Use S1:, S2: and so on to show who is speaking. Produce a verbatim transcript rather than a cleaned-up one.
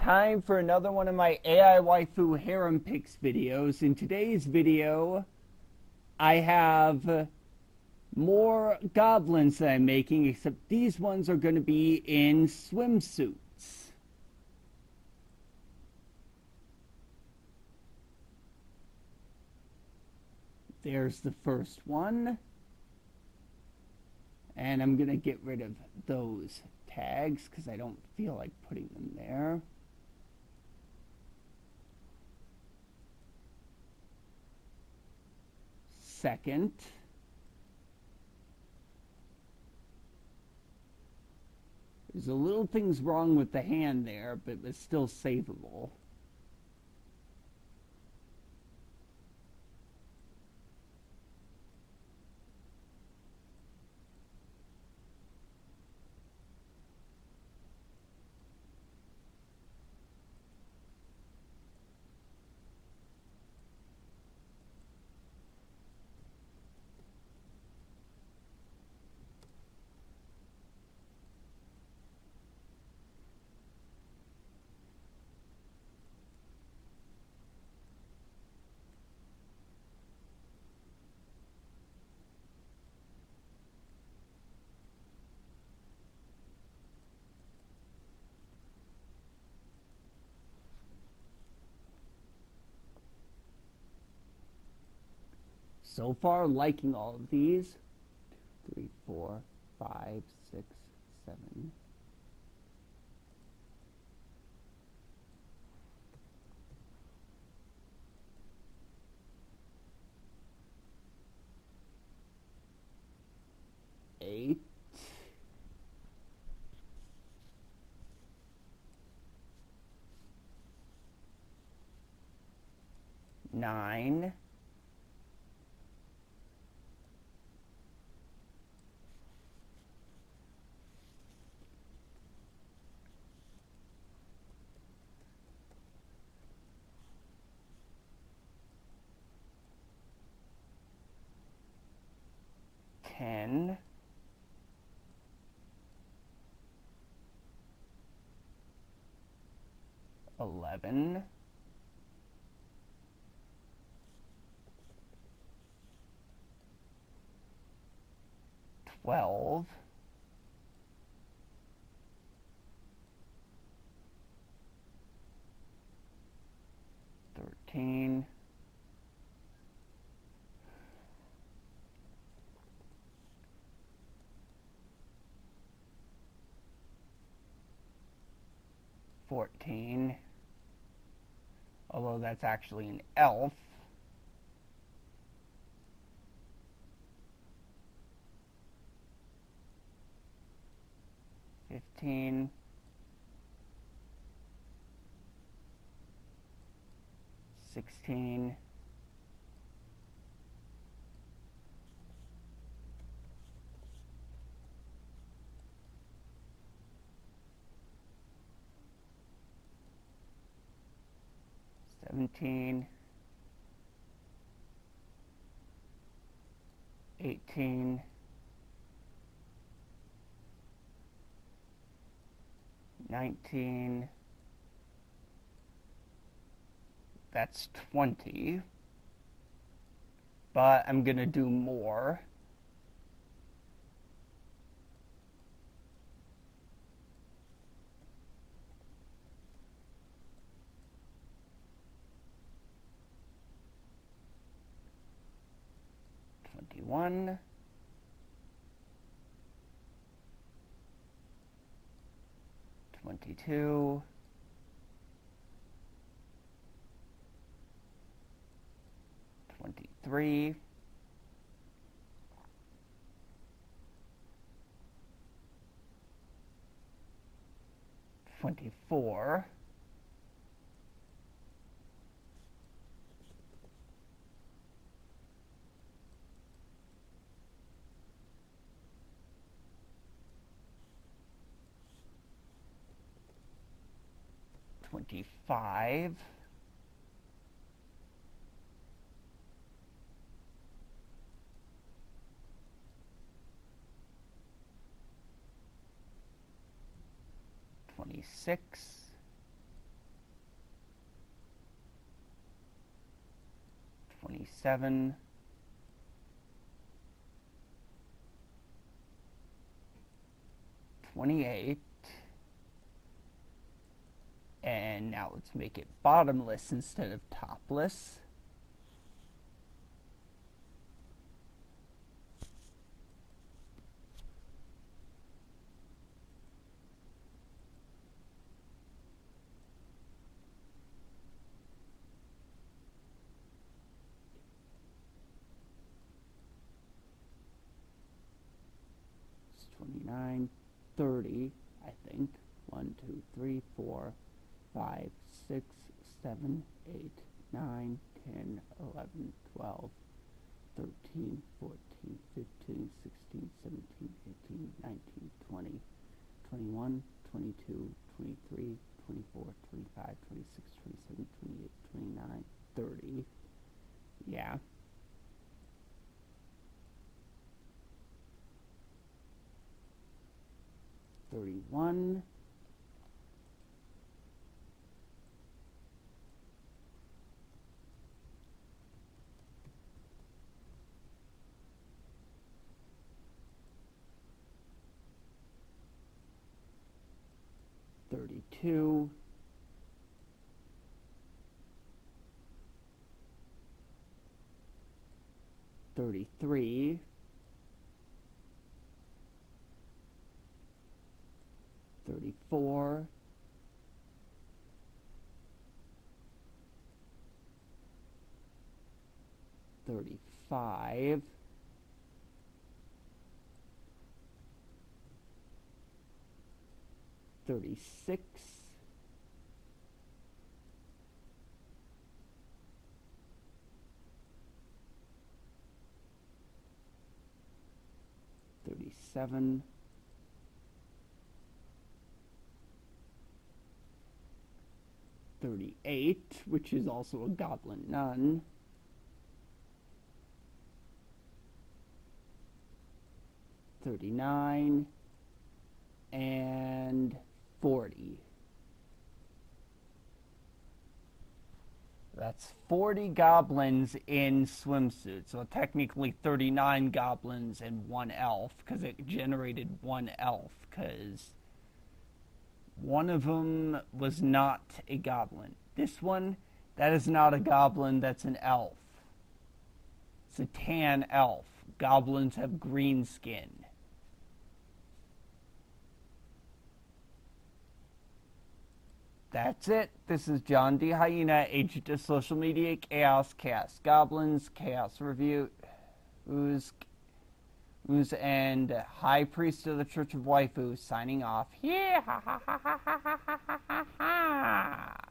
S1: Time for another one of my A I Waifu Harem Picks videos. In today's video, I have more goblins that I'm making, except these ones are going to be in swimsuits. There's the first one. And I'm going to get rid of those tags because I don't feel like putting them there. Second. There's a little things wrong with the hand there, but it's still savable. So far, liking all of these. Three, four, five, six, seven. Eight. Nine. Ten. Eleven. Twelve. Thirteen. Fourteen. Although that's actually an elf. Fifteen. Sixteen. Seventeen. Eighteen. Nineteen. That's twenty. But I'm gonna do more. Twenty-one. Twenty-two. Twenty-three. Twenty-four. Twenty-five. Twenty-six. twenty-seven, twenty-eight, and now let's make it bottomless instead of topless. twenty-nine, thirty, I think. one, two, three, four, five, six, seven, eight, nine, ten, eleven, twelve, thirteen, fourteen, fifteen, sixteen, seventeen, eighteen, nineteen, twenty, twenty-one, twenty-two, twenty-three, twenty-four, twenty-five, twenty-six, twenty-seven, twenty-eight, twenty-nine, thirty. Yeah. thirty-one, thirty-two, thirty-three, thirty-four, thirty-five, thirty-six, thirty-seven, thirty-eight, which is also a goblin nun, thirty-nine, and forty. That's forty goblins in swimsuits. So technically thirty-nine goblins and one elf, because it generated one elf, because one of them was not a goblin. This one, that is not a goblin, that's an elf. It's a tan elf. Goblins have green skin. That's it. This is John D. Hyena, agent of social media, Chaos, Chaos Goblins, Chaos Review, Ooze, Ooze, and High Priest of the Church of Waifu, signing off. Yeah! Ha ha ha ha ha ha ha ha ha!